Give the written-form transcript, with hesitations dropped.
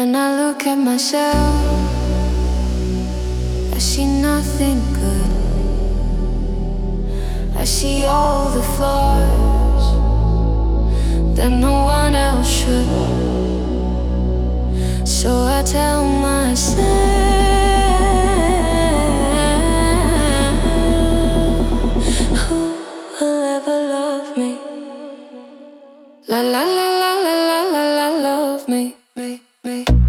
When I look at myself, I see nothing good. I see all the flaws that no one else should. So I tell myself, who will ever love me? La la la la la la la la, love me, me, me.